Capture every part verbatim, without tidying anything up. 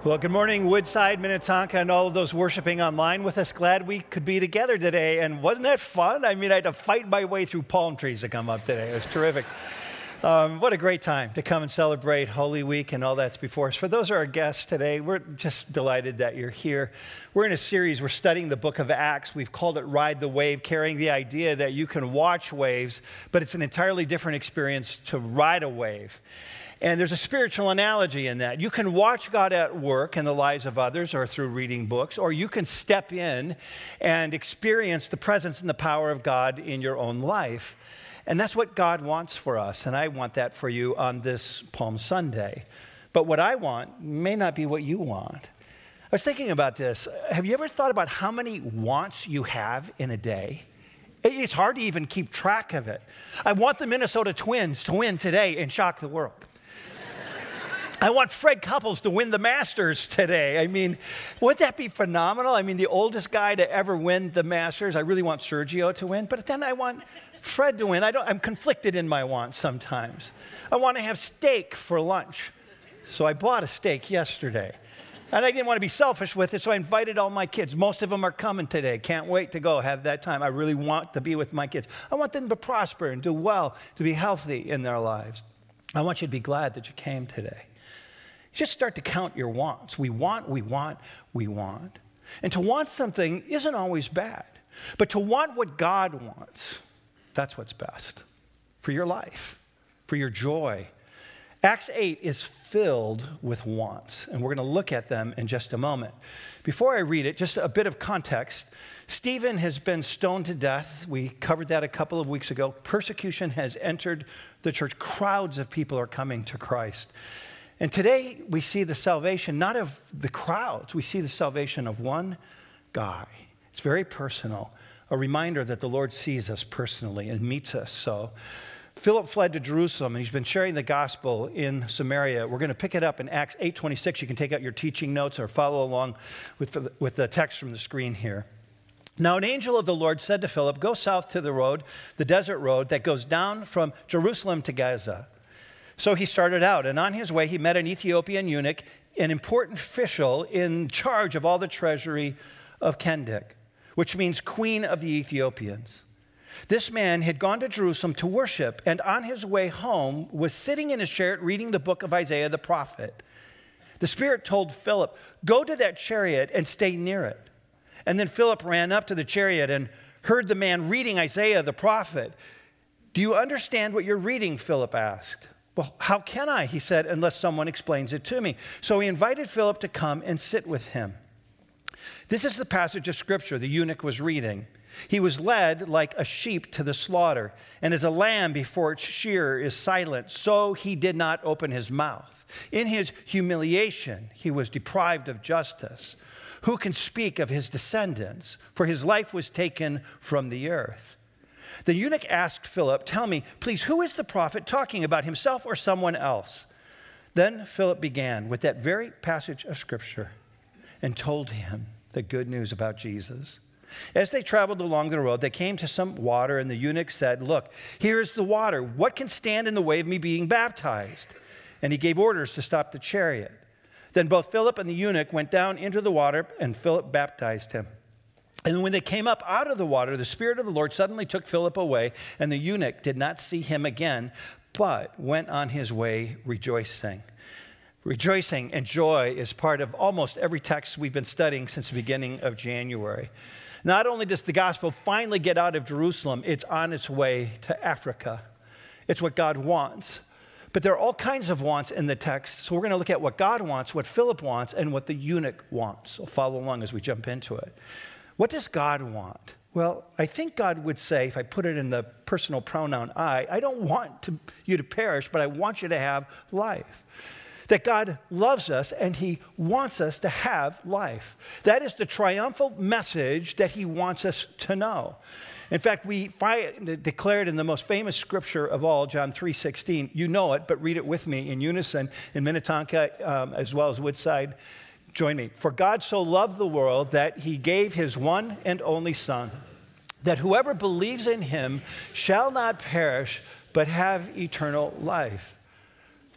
Well, good morning, Woodside, Minnetonka, and all of those worshiping online with us. Glad we could be together today. And wasn't that fun? I mean, I had to fight my way through palm trees to come up today. It was terrific. Um, what a great time to come and celebrate Holy Week and all that's before us. For those who are our guests today, we're just delighted that you're here. We're in a series, we're studying the book of Acts. We've called it Ride the Wave, carrying the idea that you can watch waves, but it's an entirely different experience to ride a wave. And there's a spiritual analogy in that. You can watch God at work in the lives of others or through reading books, or you can step in and experience the presence and the power of God in your own life. And that's what God wants for us, and I want that for you on this Palm Sunday. But what I want may not be what you want. I was thinking about this. Have you ever thought about how many wants you have in a day? It's hard to even keep track of it. I want the Minnesota Twins to win today and shock the world. I want Fred Couples to win the Masters today. I mean, wouldn't that be phenomenal? I mean, the oldest guy to ever win the Masters. I really want Sergio to win, but then I want Fred to win. I don't, I'm conflicted in my wants sometimes. I want to have steak for lunch. So I bought a steak yesterday. And I didn't want to be selfish with it, so I invited all my kids. Most of them are coming today. Can't wait to go have that time. I really want to be with my kids. I want them to prosper and do well, to be healthy in their lives. I want you to be glad that you came today. Just start to count your wants. We want, we want, we want. And to want something isn't always bad. But to want what God wants, that's what's best for your life, for your joy. Acts eight is filled with wants, and we're going to look at them in just a moment. Before I read it, just a bit of context. Stephen has been stoned to death. We covered that a couple of weeks ago. Persecution has entered the church. Crowds of people are coming to Christ. And today we see the salvation, not of the crowds, we see the salvation of one guy. It's very personal, a reminder that the Lord sees us personally and meets us so. Philip fled to Jerusalem, and he's been sharing the gospel in Samaria. We're going to pick it up in Acts eight twenty-six. You can take out your teaching notes or follow along with the, with the text from the screen here. Now an angel of the Lord said to Philip, "Go south to the road, the desert road that goes down from Jerusalem to Gaza." So he started out, and on his way, he met an Ethiopian eunuch, an important official in charge of all the treasury of Kendek, which means Queen of the Ethiopians. This man had gone to Jerusalem to worship, and on his way home was sitting in his chariot reading the book of Isaiah the prophet. The Spirit told Philip, "Go to that chariot and stay near it." And then Philip ran up to the chariot and heard the man reading Isaiah the prophet. "Do you understand what you're reading?" Philip asked. "Well, how can I," he said, "unless someone explains it to me?" So he invited Philip to come and sit with him. This is the passage of Scripture the eunuch was reading. "He was led like a sheep to the slaughter, and as a lamb before its shearer is silent, so he did not open his mouth. In his humiliation, he was deprived of justice. Who can speak of his descendants? For his life was taken from the earth." The eunuch asked Philip, "Tell me, please, who is the prophet talking about, himself or someone else?" Then Philip began with that very passage of Scripture and told him the good news about Jesus. As they traveled along the road, they came to some water, and the eunuch said, "Look, here is the water. What can stand in the way of me being baptized?" And he gave orders to stop the chariot. Then both Philip and the eunuch went down into the water, and Philip baptized him. And when they came up out of the water, the Spirit of the Lord suddenly took Philip away, and the eunuch did not see him again, but went on his way rejoicing. Rejoicing and joy is part of almost every text we've been studying since the beginning of January. Not only does the gospel finally get out of Jerusalem, it's on its way to Africa. It's what God wants. But there are all kinds of wants in the text, so we're going to look at what God wants, what Philip wants, and what the eunuch wants. So follow along as we jump into it. What does God want? Well, I think God would say, if I put it in the personal pronoun I, I don't want to, you to perish, but I want you to have life. That God loves us and he wants us to have life. That is the triumphal message that he wants us to know. In fact, we find declared in the most famous scripture of all, John three sixteen. You know it, but read it with me in unison in Minnetonka um, as well as Woodside. Join me. "For God so loved the world that he gave his one and only Son, that whoever believes in him shall not perish, but have eternal life."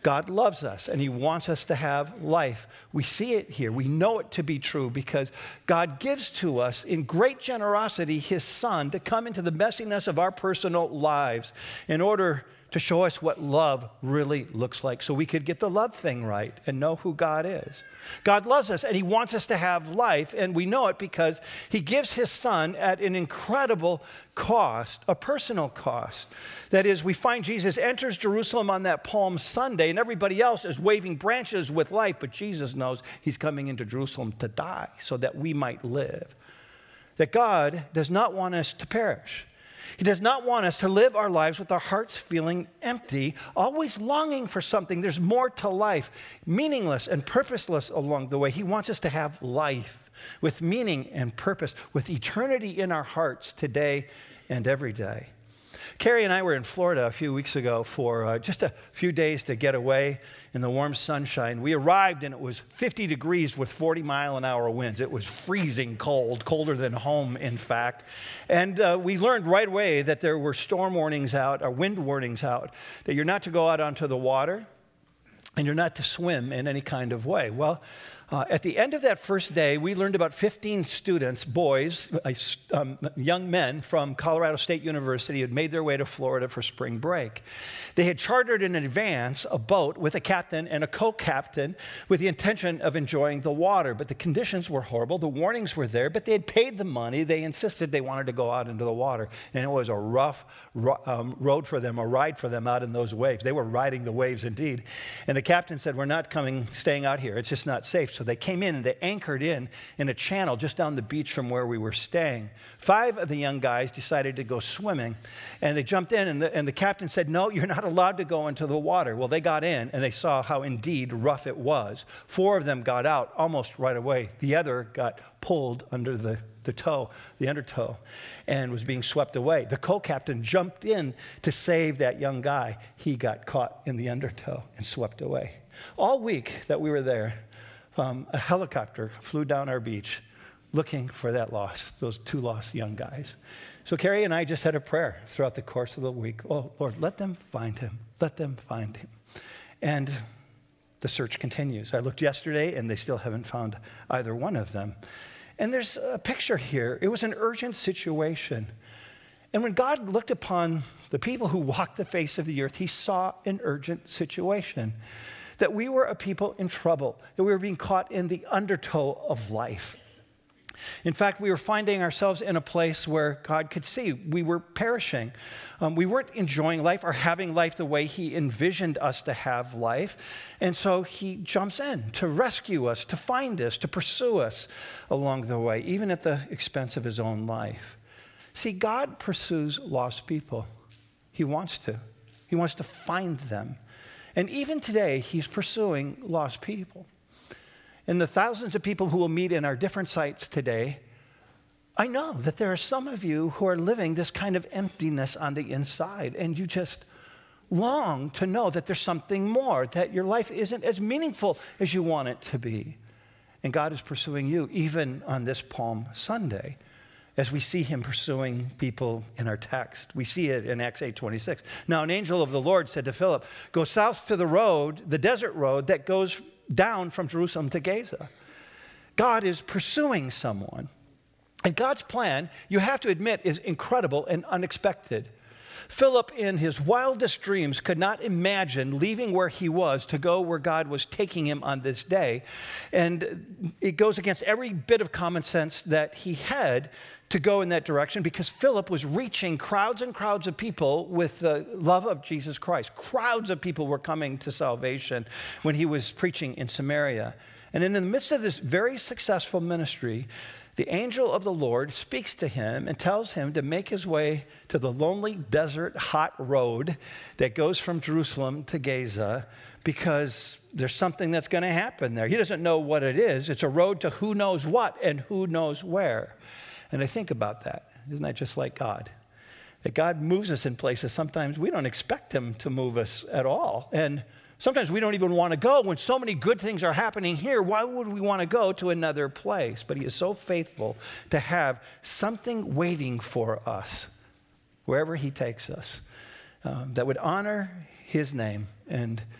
God loves us, and he wants us to have life. We see it here. We know it to be true because God gives to us in great generosity his Son to come into the messiness of our personal lives in order to show us what love really looks like so we could get the love thing right and know who God is. God loves us, and he wants us to have life, and we know it because he gives his Son at an incredible cost, a personal cost. That is, we find Jesus enters Jerusalem on that Palm Sunday, and everybody else is waving branches with life, but Jesus knows he's coming into Jerusalem to die so that we might live. That God does not want us to perish. He does not want us to live our lives with our hearts feeling empty, always longing for something. There's more to life, meaningless and purposeless along the way. He wants us to have life with meaning and purpose, with eternity in our hearts today and every day. Carrie and I were in Florida a few weeks ago for uh, just a few days to get away in the warm sunshine. We arrived and it was fifty degrees with forty mile an hour winds. It was freezing cold, colder than home, in fact. And uh, we learned right away that there were storm warnings out, or wind warnings out, that you're not to go out onto the water and you're not to swim in any kind of way. Well, Uh, at the end of that first day, we learned about fifteen students, boys, um, young men from Colorado State University had made their way to Florida for spring break. They had chartered in advance a boat with a captain and a co-captain with the intention of enjoying the water, but the conditions were horrible. The warnings were there, but they had paid the money. They insisted they wanted to go out into the water, and it was a rough ro- um, road for them, a ride for them out in those waves. They were riding the waves indeed, and the captain said, "We're not coming, staying out here. It's just not safe." So they came in and they anchored in in a channel just down the beach from where we were staying. Five of the young guys decided to go swimming, and they jumped in, and the, and the captain said, "No, you're not allowed to go into the water." Well, they got in, and they saw how indeed rough it was. Four of them got out almost right away. The other got pulled under the the toe, the undertow, and was being swept away. The co-captain jumped in to save that young guy. He got caught in the undertow and swept away. All week that we were there, Um, a helicopter flew down our beach looking for that lost, those two lost young guys. So Carrie and I just had a prayer throughout the course of the week. "Oh, Lord, let them find him. Let them find him." And the search continues. I looked yesterday, and they still haven't found either one of them. And there's a picture here. It was an urgent situation. And when God looked upon the people who walked the face of the earth, he saw an urgent situation. That we were a people in trouble, that we were being caught in the undertow of life. In fact, we were finding ourselves in a place where God could see we were perishing. Um, we weren't enjoying life or having life the way he envisioned us to have life. And so he jumps in to rescue us, to find us, to pursue us along the way, even at the expense of his own life. See, God pursues lost people. He wants to. He wants to find them. And even today, he's pursuing lost people. And the thousands of people who will meet in our different sites today, I know that there are some of you who are living this kind of emptiness on the inside, and you just long to know that there's something more, that your life isn't as meaningful as you want it to be. And God is pursuing you, even on this Palm Sunday, as we see him pursuing people in our text. We see it in Acts eight twenty-six. "Now an angel of the Lord said to Philip, 'Go south to the road, the desert road that goes down from Jerusalem to Gaza.'" God is pursuing someone. And God's plan, you have to admit, is incredible and unexpected. Philip, in his wildest dreams, could not imagine leaving where he was to go where God was taking him on this day. And it goes against every bit of common sense that he had to go in that direction, because Philip was reaching crowds and crowds of people with the love of Jesus Christ. Crowds of people were coming to salvation when he was preaching in Samaria. And in the midst of this very successful ministry, the angel of the Lord speaks to him and tells him to make his way to the lonely, desert, hot road that goes from Jerusalem to Gaza, because there's something that's going to happen there. He doesn't know what it is. It's a road to who knows what and who knows where. And I think about that. Isn't that just like God? That God moves us in places sometimes we don't expect him to move us at all. And sometimes we don't even want to go. When so many good things are happening here, why would we want to go to another place? But he is so faithful to have something waiting for us wherever he takes us, um, that would honor his name and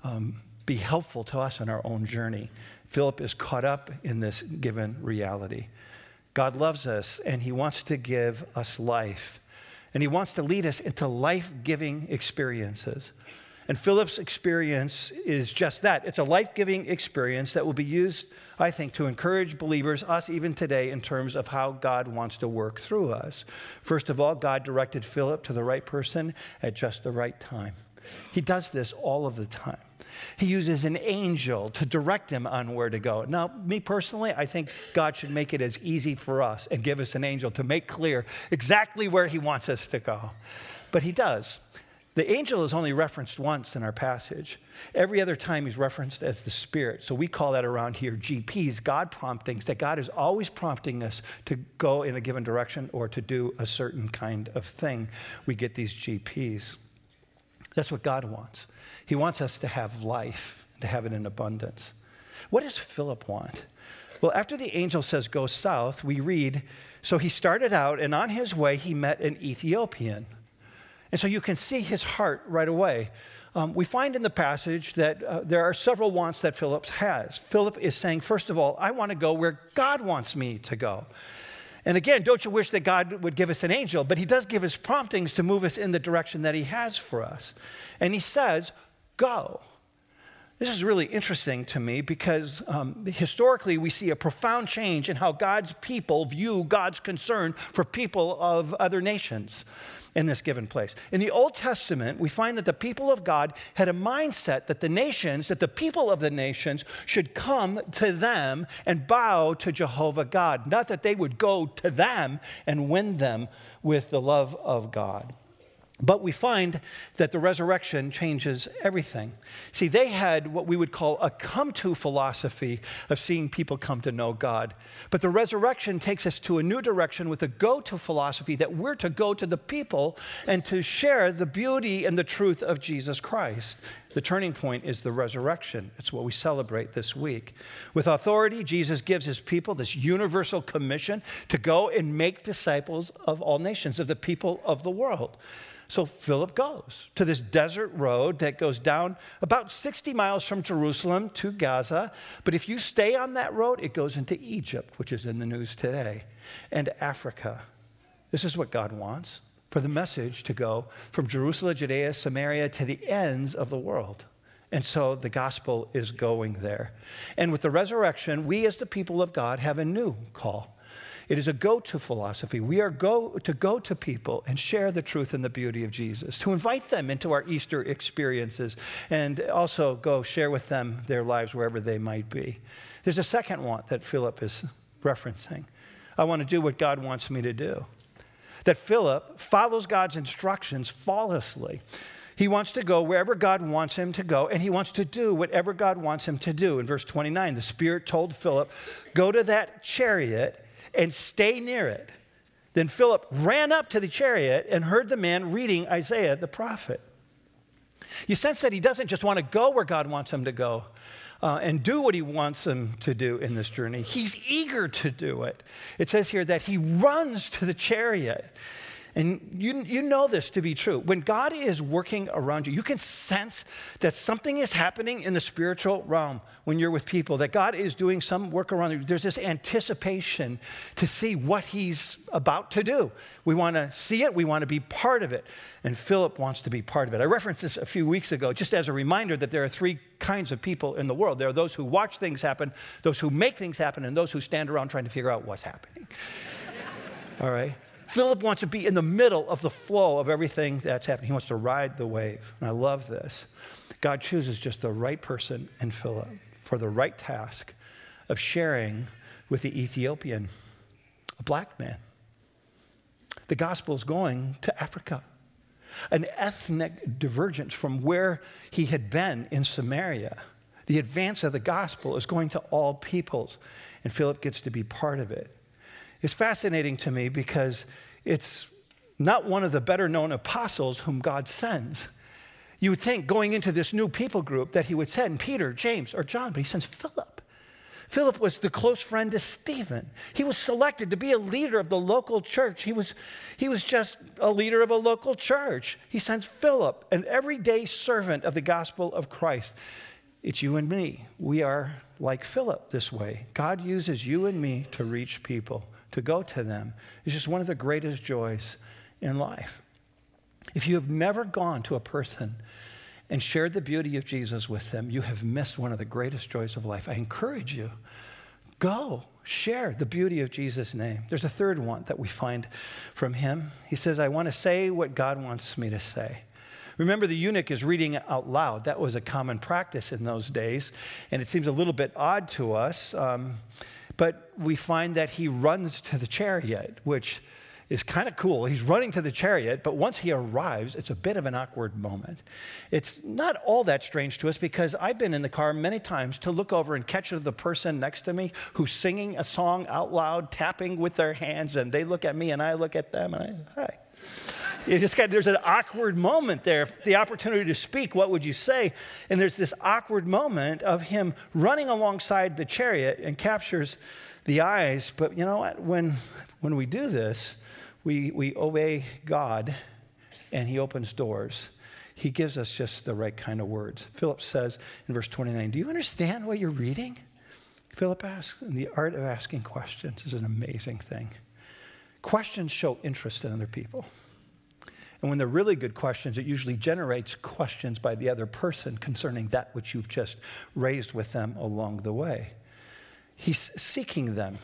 um, be helpful to us in our own journey. Philip is caught up in this given reality. God loves us, and he wants to give us life. And he wants to lead us into life-giving experiences. And Philip's experience is just that. It's a life-giving experience that will be used, I think, to encourage believers, us even today, in terms of how God wants to work through us. First of all, God directed Philip to the right person at just the right time. He does this all of the time. He uses an angel to direct him on where to go. Now, me personally, I think God should make it as easy for us and give us an angel to make clear exactly where he wants us to go. But he does. The angel is only referenced once in our passage. Every other time he's referenced as the Spirit. So we call that around here G Ps, God promptings, that God is always prompting us to go in a given direction or to do a certain kind of thing. We get these G Ps. That's what God wants. He wants us to have life, to have it in abundance. What does Philip want? Well, after the angel says go south, we read, so he started out, and on his way he met an Ethiopian. And so you can see his heart right away. Um, we find in the passage that uh, there are several wants that Philip has. Philip is saying, first of all, I want to go where God wants me to go. And again, don't you wish that God would give us an angel? But he does give us promptings to move us in the direction that he has for us. And he says, go. This is really interesting to me because um, historically we see a profound change in how God's people view God's concern for people of other nations in this given place. In the Old Testament, we find that the people of God had a mindset that the nations, that the people of the nations should come to them and bow to Jehovah God, not that they would go to them and win them with the love of God. But we find that the resurrection changes everything. See, they had what we would call a come-to philosophy of seeing people come to know God. But the resurrection takes us to a new direction with a go-to philosophy that we're to go to the people and to share the beauty and the truth of Jesus Christ. The turning point is the resurrection. It's what we celebrate this week. With authority, Jesus gives his people this universal commission to go and make disciples of all nations, of the people of the world. So Philip goes to this desert road that goes down about sixty miles from Jerusalem to Gaza. But if you stay on that road, it goes into Egypt, which is in the news today, and Africa. This is what God wants, for the message to go from Jerusalem, Judea, Samaria, to the ends of the world. And so the gospel is going there. And with the resurrection, we as the people of God have a new call. It is a go-to philosophy. We are go to go to people and share the truth and the beauty of Jesus, to invite them into our Easter experiences, and also go share with them their lives wherever they might be. There's a second want that Philip is referencing. I want to do what God wants me to do. That Philip follows God's instructions flawlessly. He wants to go wherever God wants him to go, and he wants to do whatever God wants him to do. In verse twenty-nine, the Spirit told Philip, go to that chariot and stay near it. Then Philip ran up to the chariot and heard the man reading Isaiah the prophet. You sense that he doesn't just want to go where God wants him to go uh, and do what he wants him to do in this journey. He's eager to do it. It says here that he runs to the chariot. And you, you know this to be true. When God is working around you, you can sense that something is happening in the spiritual realm when you're with people, that God is doing some work around you. There's this anticipation to see what he's about to do. We want to see it. We want to be part of it. And Philip wants to be part of it. I referenced this a few weeks ago just as a reminder that there are three kinds of people in the world. There are those who watch things happen, those who make things happen, and those who stand around trying to figure out what's happening. All right? Philip wants to be in the middle of the flow of everything that's happening. He wants to ride the wave. And I love this. God chooses just the right person in Philip for the right task of sharing with the Ethiopian, a black man. The gospel is going to Africa, an ethnic divergence from where he had been in Samaria. The advance of the gospel is going to all peoples, and Philip gets to be part of it. It's fascinating to me because it's not one of the better known apostles whom God sends. You would think going into this new people group that he would send Peter, James, or John, but he sends Philip. Philip was the close friend to Stephen. He was selected to be a leader of the local church. He was, he was just a leader of a local church. He sends Philip, an everyday servant of the gospel of Christ. It's you and me. We are like Philip this way. God uses you and me to reach people, to go to them. It's just one of the greatest joys in life. If you have never gone to a person and shared the beauty of Jesus with them, you have missed one of the greatest joys of life. I encourage you, go share the beauty of Jesus' name. There's a third one that we find from him. He says, I want to say what God wants me to say. Remember, the eunuch is reading out loud. That was a common practice in those days, and it seems a little bit odd to us, um, but we find that he runs to the chariot, which is kind of cool. He's running to the chariot, but once he arrives, it's a bit of an awkward moment. It's not all that strange to us because I've been in the car many times to look over and catch the person next to me who's singing a song out loud, tapping with their hands, and they look at me and I look at them and I, hi. You just got, there's an awkward moment there. The opportunity to speak, what would you say? And there's this awkward moment of him running alongside the chariot and captures the eyes. But you know what? When, when we do this, We, we obey God, and he opens doors. He gives us just the right kind of words. Philip says in verse twenty-nine, do you understand what you're reading? Philip asks, and the art of asking questions is an amazing thing. Questions show interest in other people. And when they're really good questions, it usually generates questions by the other person concerning that which you've just raised with them along the way. He's seeking them.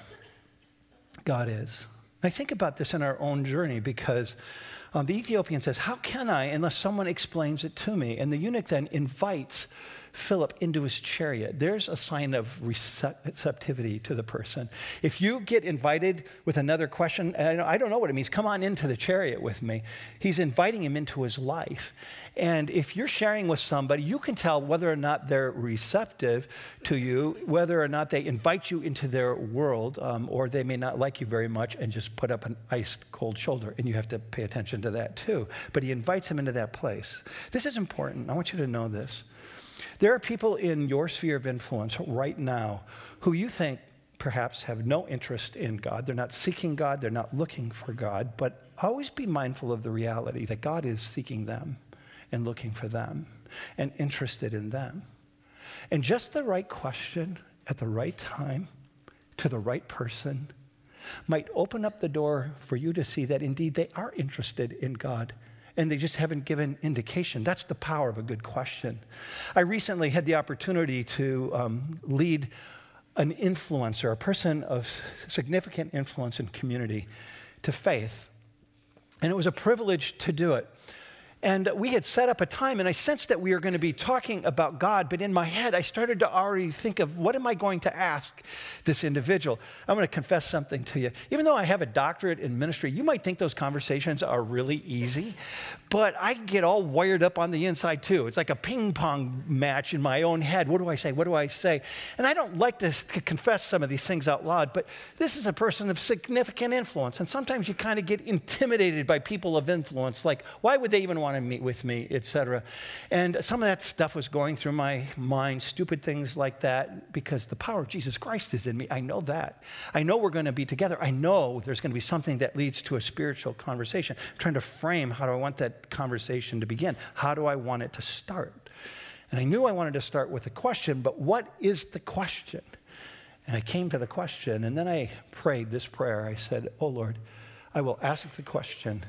God is. I think about this in our own journey because um, the Ethiopian says, how can I unless someone explains it to me? And the eunuch then invites Philip into his chariot. There's a sign of receptivity to the person. If you get invited with another question, and I don't know what it means, come on into the chariot with me. He's inviting him into his life. And if you're sharing with somebody, you can tell whether or not they're receptive to you, whether or not they invite you into their world, um, or they may not like you very much and just put up an ice cold shoulder. And you have to pay attention to that too. But he invites him into that place. This is important. I want you to know this. There are people in your sphere of influence right now who you think perhaps have no interest in God. They're not seeking God. They're not looking for God. But always be mindful of the reality that God is seeking them and looking for them and interested in them. And just the right question at the right time to the right person might open up the door for you to see that indeed they are interested in God. And they just haven't given indication. That's the power of a good question. I recently had the opportunity to um, lead an influencer, a person of significant influence in community, to faith. And it was a privilege to do it. And we had set up a time, and I sensed that we were going to be talking about God, but in my head, I started to already think of, what am I going to ask this individual? I'm going to confess something to you. Even though I have a doctorate in ministry, you might think those conversations are really easy, but I get all wired up on the inside too. It's like a ping pong match in my own head. What do I say? What do I say? And I don't like to confess some of these things out loud, but this is a person of significant influence, and sometimes you kind of get intimidated by people of influence, like, why would they even want to meet with me, et cetera. And some of that stuff was going through my mind, stupid things like that, because the power of Jesus Christ is in me. I know that. I know we're going to be together. I know there's going to be something that leads to a spiritual conversation. I'm trying to frame, how do I want that conversation to begin? How do I want it to start? And I knew I wanted to start with a question, but what is the question? And I came to the question, and then I prayed this prayer. I said, oh, Lord, I will ask the question,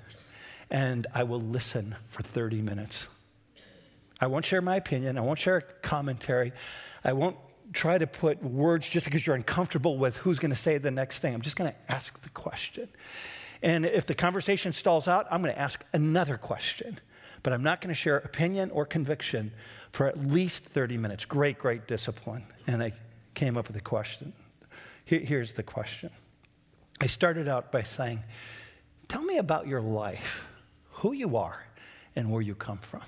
and I will listen for thirty minutes. I won't share my opinion. I won't share a commentary. I won't try to put words just because you're uncomfortable with who's going to say the next thing. I'm just going to ask the question. And if the conversation stalls out, I'm going to ask another question. But I'm not going to share opinion or conviction for at least thirty minutes. Great, great discipline. And I came up with a question. Here, here's the question. I started out by saying, tell me about your life, who you are, and where you come from.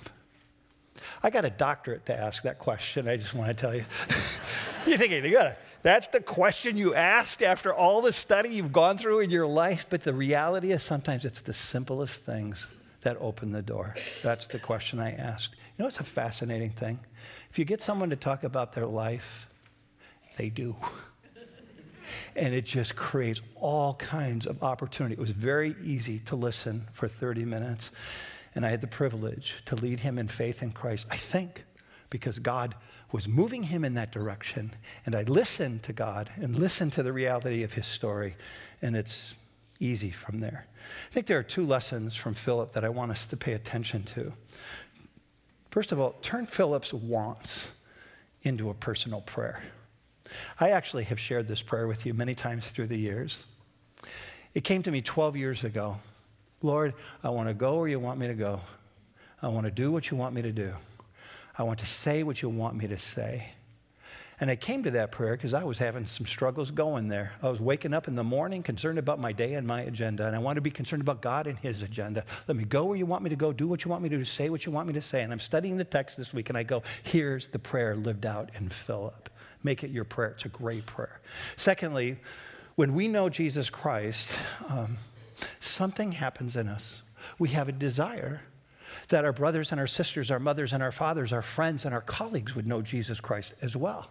I got a doctorate to ask that question, I just want to tell you. You're thinking, you got it. That's the question you asked after all the study you've gone through in your life? But the reality is sometimes it's the simplest things that open the door. That's the question I asked. You know, it's a fascinating thing. If you get someone to talk about their life, they do. and it just creates all kinds of opportunity. It was very easy to listen for thirty minutes, and I had the privilege to lead him in faith in Christ, I think, because God was moving him in that direction, and I listened to God and listened to the reality of his story, and it's easy from there. I think there are two lessons from Philip that I want us to pay attention to. First of all, turn Philip's wants into a personal prayer. I actually have shared this prayer with you many times through the years. It came to me twelve years ago. Lord, I want to go where you want me to go. I want to do what you want me to do. I want to say what you want me to say. And I came to that prayer because I was having some struggles going there. I was waking up in the morning concerned about my day and my agenda, and I want to be concerned about God and his agenda. Let me go where you want me to go, do what you want me to do, say what you want me to say. And I'm studying the text this week, and I go, here's the prayer lived out in Philip. Make it your prayer. It's a great prayer. Secondly, when we know Jesus Christ, um, something happens in us. We have a desire that our brothers and our sisters, our mothers and our fathers, our friends and our colleagues would know Jesus Christ as well.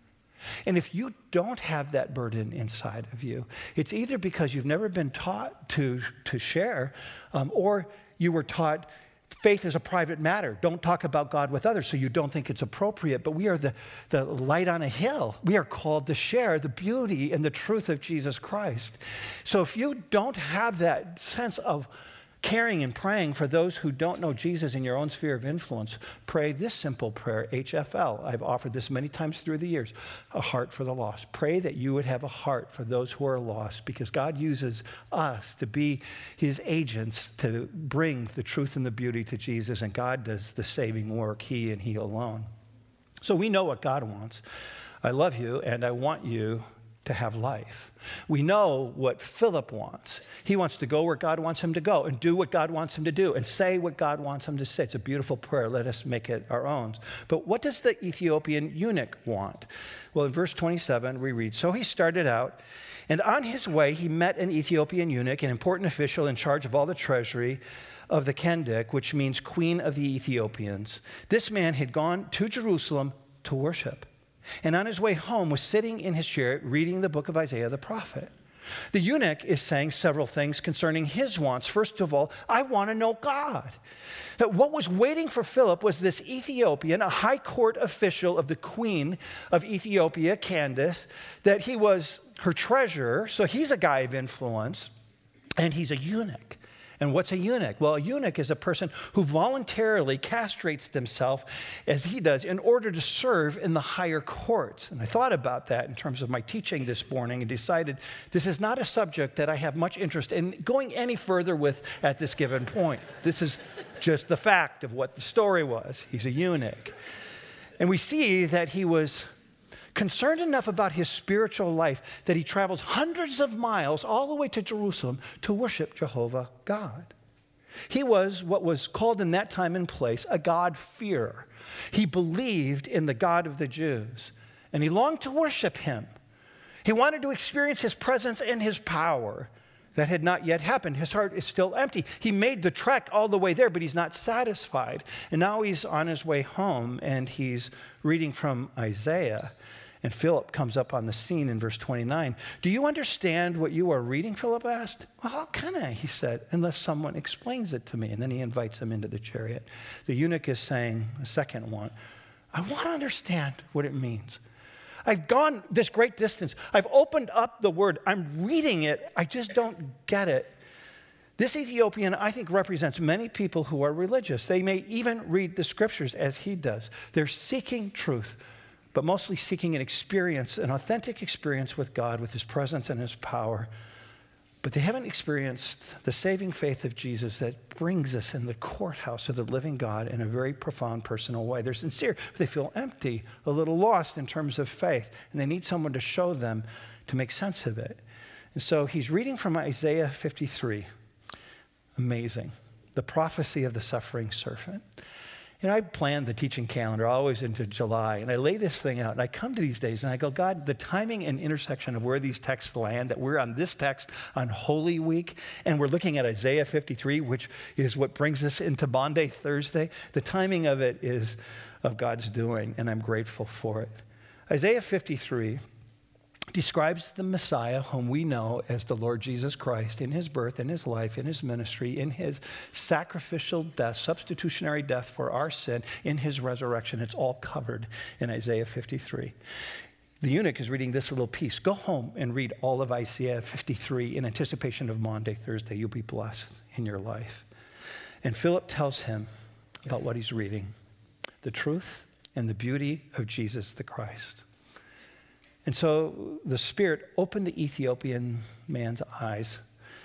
And if you don't have that burden inside of you, it's either because you've never been taught to, to share, um, or you were taught faith is a private matter. Don't talk about God with others, so you don't think it's appropriate. But we are the, the light on a hill. We are called to share the beauty and the truth of Jesus Christ. So if you don't have that sense of caring and praying for those who don't know Jesus in your own sphere of influence, pray this simple prayer, H F L. I've offered this many times through the years, a heart for the lost. Pray that you would have a heart for those who are lost, because God uses us to be his agents to bring the truth and the beauty to Jesus, and God does the saving work, he and he alone. So we know what God wants. I love you, and I want you to have life. We know what Philip wants. He wants to go where God wants him to go and do what God wants him to do and say what God wants him to say. It's a beautiful prayer. Let us make it our own. But what does the Ethiopian eunuch want? Well, in verse twenty-seven, we read, so he started out, and on his way, he met an Ethiopian eunuch, an important official in charge of all the treasury of the Kendek, which means queen of the Ethiopians. This man had gone to Jerusalem to worship, and on his way home was sitting in his chair reading the book of Isaiah the prophet. The eunuch is saying several things concerning his wants. First of all, I want to know God. What was waiting for Philip was this Ethiopian, a high court official of the queen of Ethiopia, Candace, that he was her treasurer, so he's a guy of influence, and he's a eunuch. And what's a eunuch? Well, a eunuch is a person who voluntarily castrates themselves, as he does, in order to serve in the higher courts. And I thought about that in terms of my teaching this morning and decided this is not a subject that I have much interest in going any further with at this given point. This is just the fact of what the story was. He's a eunuch. And we see that he was concerned enough about his spiritual life that he travels hundreds of miles all the way to Jerusalem to worship Jehovah God. He was what was called in that time and place a God-fearer. He believed in the God of the Jews, and he longed to worship him. He wanted to experience his presence and his power. That had not yet happened. His heart is still empty. He made the trek all the way there, but he's not satisfied. And now he's on his way home, and he's reading from Isaiah. And Philip comes up on the scene in verse twenty-nine. Do you understand what you are reading, Philip asked. Well, how can I, he said, unless someone explains it to me. And then he invites him into the chariot. The eunuch is saying, the second one, I want to understand what it means. I've gone this great distance. I've opened up the word. I'm reading it. I just don't get it. This Ethiopian, I think, represents many people who are religious. They may even read the scriptures as he does. They're seeking truth, but mostly seeking an experience, an authentic experience with God, with his presence and his power. But they haven't experienced the saving faith of Jesus that brings us in the courthouse of the living God in a very profound personal way. They're sincere, but they feel empty, a little lost in terms of faith, and they need someone to show them to make sense of it. And so he's reading from Isaiah fifty-three. Amazing. The prophecy of the suffering servant. You know, I plan the teaching calendar always into July, and I lay this thing out, and I come to these days, and I go, God, the timing and intersection of where these texts land, that we're on this text on Holy Week, and we're looking at Isaiah fifty-three, which is what brings us into Maundy Thursday. The timing of it is of God's doing, and I'm grateful for it. Isaiah fifty-three describes the Messiah whom we know as the Lord Jesus Christ in his birth, in his life, in his ministry, in his sacrificial death, substitutionary death for our sin, in his resurrection. It's all covered in Isaiah fifty-three. The eunuch is reading this little piece. Go home and read all of Isaiah fifty-three in anticipation of Maundy, Thursday. You'll be blessed in your life. And Philip tells him about what he's reading, the truth and the beauty of Jesus the Christ. And so the Spirit opened the Ethiopian man's eyes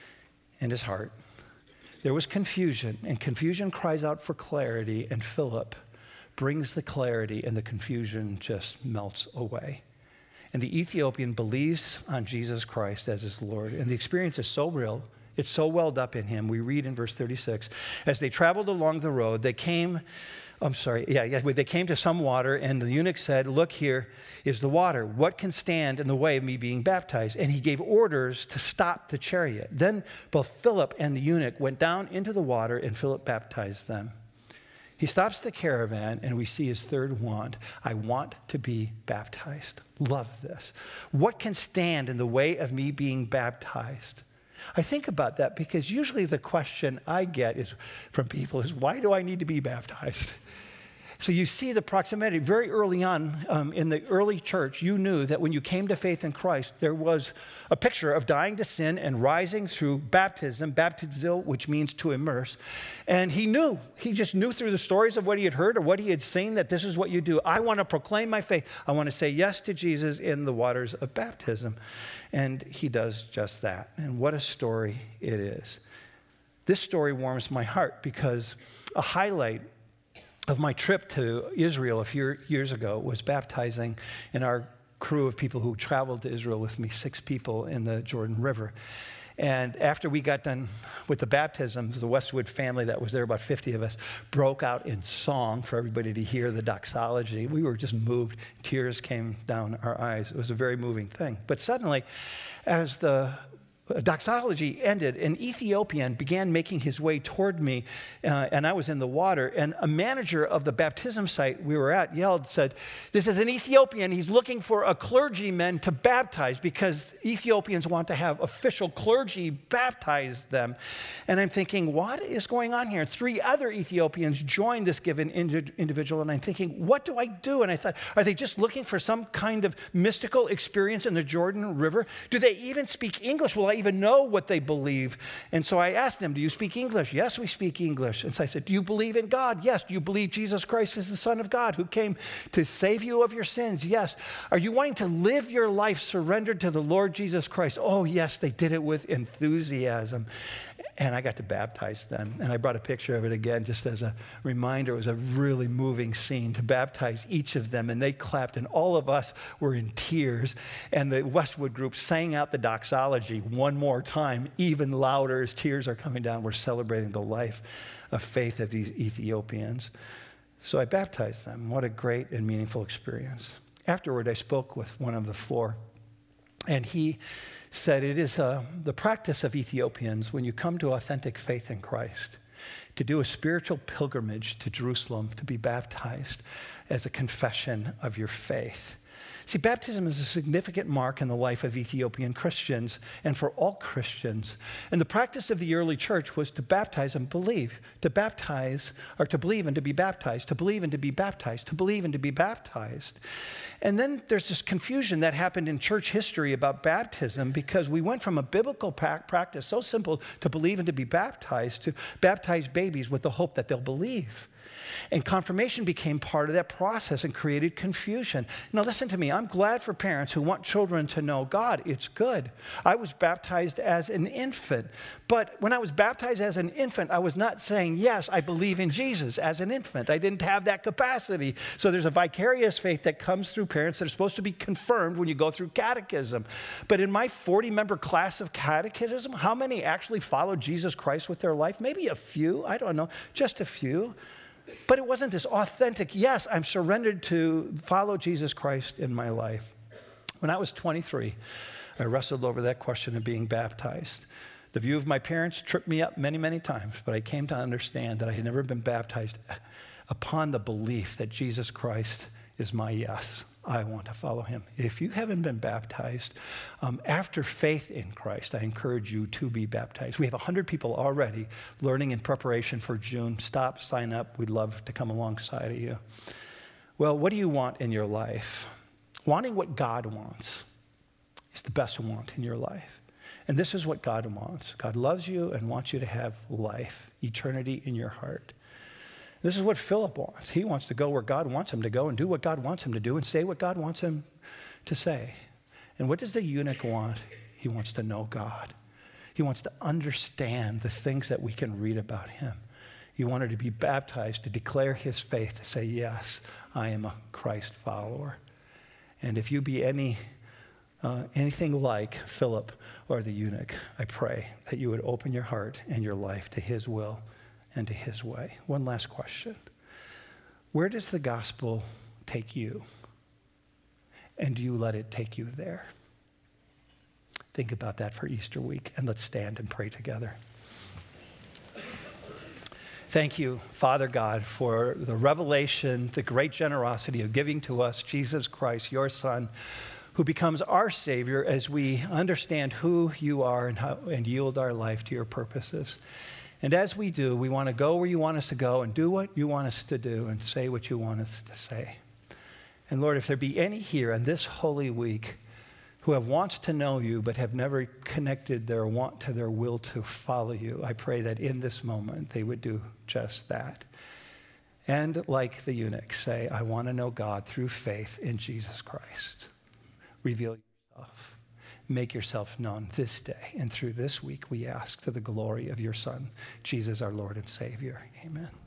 and his heart. There was confusion, and confusion cries out for clarity, and Philip brings the clarity, and the confusion just melts away. And the Ethiopian believes on Jesus Christ as his Lord, and the experience is so real, it's so welled up in him. We read in verse thirty-six, as they traveled along the road, they came I'm sorry, yeah, yeah, they came to some water, and the eunuch said, look, here is the water. What can stand in the way of me being baptized? And he gave orders to stop the chariot. Then both Philip and the eunuch went down into the water, and Philip baptized them. He stops the caravan, and we see his third want. I want to be baptized. Love this. What can stand in the way of me being baptized? I think about that because usually the question I get is from people is, why do I need to be baptized? So you see the proximity. Very early on um, in the early church, you knew that when you came to faith in Christ, there was a picture of dying to sin and rising through baptism, baptizo, which means to immerse. And he knew, he just knew through the stories of what he had heard or what he had seen that this is what you do. I want to proclaim my faith. I want to say yes to Jesus in the waters of baptism. And he does just that. And what a story it is. This story warms my heart because a highlight of my trip to Israel a few years ago was baptizing in our crew of people who traveled to Israel with me, six people in the Jordan River. And after we got done with the baptism, the Westwood family that was there, about fifty of us, broke out in song for everybody to hear the doxology. We were just moved. Tears came down our eyes. It was a very moving thing. But suddenly, as the doxology ended, an Ethiopian began making his way toward me, uh, and I was in the water, and a manager of the baptism site we were at yelled, said, this is an Ethiopian. He's looking for a clergyman to baptize because Ethiopians want to have official clergy baptize them. And I'm thinking, what is going on here? Three other Ethiopians joined this given indi- individual, and I'm thinking, what do I do? And I thought, are they just looking for some kind of mystical experience in the Jordan River? Do they even speak English? Will I even know what they believe? And so I asked them, do you speak English? Yes, we speak English. And so I said, do you believe in God? Yes. Do you believe Jesus Christ is the Son of God who came to save you of your sins? Yes. Are you wanting to live your life surrendered to the Lord Jesus Christ? Oh, yes, they did it with enthusiasm. And I got to baptize them. And I brought a picture of it again just as a reminder. It was a really moving scene to baptize each of them. And they clapped, and all of us were in tears. And the Westwood group sang out the doxology one more time, even louder as tears are coming down. We're celebrating the life of faith of these Ethiopians. So I baptized them. What a great and meaningful experience. Afterward, I spoke with one of the four. And he said, it is uh, the practice of Ethiopians when you come to authentic faith in Christ to do a spiritual pilgrimage to Jerusalem to be baptized as a confession of your faith. See, baptism is a significant mark in the life of Ethiopian Christians and for all Christians. And the practice of the early church was to baptize and believe, to baptize, or to believe and to be baptized, to believe and to be baptized, to believe and to be baptized. And then there's this confusion that happened in church history about baptism because we went from a biblical practice so simple to believe and to be baptized to baptize babies with the hope that they'll believe. And confirmation became part of that process and created confusion. Now listen to me, I'm glad for parents who want children to know God. It's good. I was baptized as an infant, but when I was baptized as an infant, I was not saying, yes, I believe in Jesus as an infant. I didn't have that capacity. So there's a vicarious faith that comes through parents that are supposed to be confirmed when you go through catechism. But in my forty-member class of catechism, how many actually followed Jesus Christ with their life? Maybe a few, I don't know, just a few. But it wasn't this authentic, yes, I'm surrendered to follow Jesus Christ in my life. When I was twenty-three, I wrestled over that question of being baptized. The view of my parents tripped me up many, many times, but I came to understand that I had never been baptized upon the belief that Jesus Christ is my yes. I want to follow him. If you haven't been baptized, um, after faith in Christ, I encourage you to be baptized. We have one hundred people already learning in preparation for June. Stop, sign up. We'd love to come alongside of you. Well, what do you want in your life? Wanting what God wants is the best want in your life. And this is what God wants. God loves you and wants you to have life, eternity in your heart. This is what Philip wants. He wants to go where God wants him to go and do what God wants him to do and say what God wants him to say. And what does the eunuch want? He wants to know God. He wants to understand the things that we can read about him. He wanted to be baptized, to declare his faith, to say, yes, I am a Christ follower. And if you be any uh, anything like Philip or the eunuch, I pray that you would open your heart and your life to his will and to his way. One last question. Where does the gospel take you? And do you let it take you there? Think about that for Easter week, and let's stand and pray together. Thank you, Father God, for the revelation, the great generosity of giving to us Jesus Christ, your Son, who becomes our Savior as we understand who you are and, how, and yield our life to your purposes. And as we do, we want to go where you want us to go and do what you want us to do and say what you want us to say. And Lord, if there be any here on this Holy Week who have wants to know you but have never connected their want to their will to follow you, I pray that in this moment they would do just that. And like the eunuch, say, I want to know God through faith in Jesus Christ. Reveal yourself. Make yourself known this day and through this week, we ask to the glory of your Son, Jesus, our Lord and Savior. Amen.